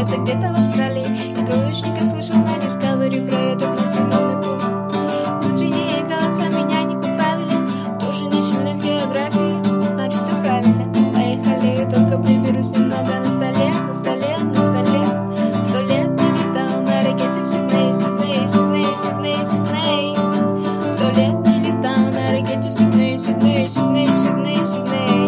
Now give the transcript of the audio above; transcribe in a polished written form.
это где-то в Австралии. Я троечника слышал на Discovery про этот населенный пункт. Внутренние голоса меня не поправили, тоже не сильно в географии, значит все правильно. Поехали, только приберусь немного на столе, на столе, на столе. 100 лет не летал на ракете в Сидней, Сидней, Сидней, Сидней, Сидней. 100 лет не летал на ракете в Сидней, Сидней, Сидней, Сидней, Сидней.